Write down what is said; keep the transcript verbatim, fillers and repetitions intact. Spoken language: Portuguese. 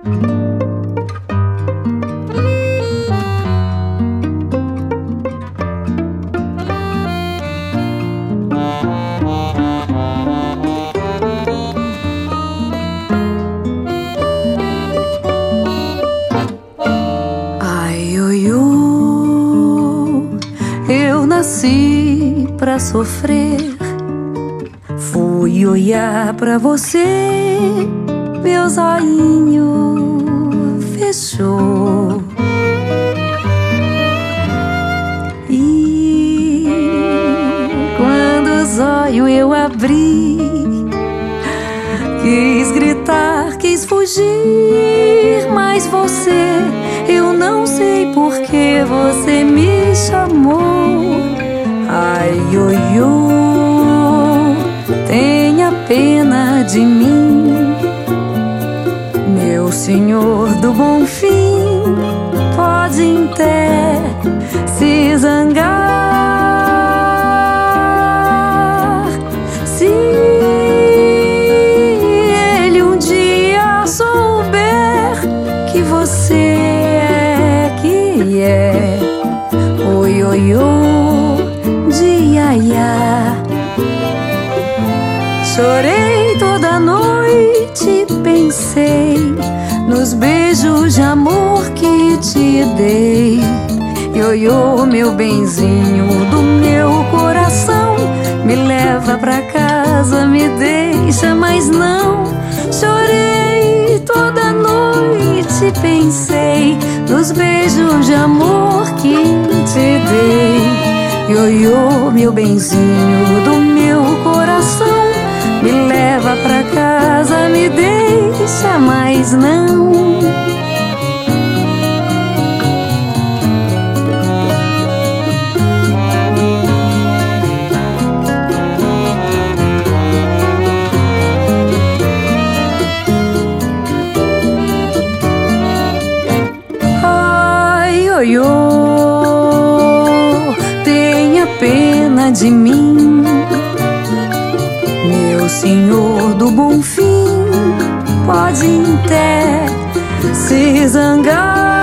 Nasci pra sofrer, fui olhar pra você, meu zoinho fechou. E quando o zóio eu abri, quis gritar, quis fugir, mas você, eu não sei por que você me chamou. Ai, ioiô, tenha pena de mim, meu senhor do bom fim, pode até se zangar. Se ele um dia souber que você é que é, oi, oi, oi, chorei toda noite, pensei nos beijos de amor que te dei. Ioiô, meu benzinho do meu coração, me leva pra casa, me deixa, mas não. Chorei toda noite, pensei nos beijos de amor que te dei. Ioiô, meu benzinho do meu coração, me leva pra casa, me deixa, mas não. Ai, ioiô, tenha pena de mim, meu senhor do bom fim, pode até se zangar.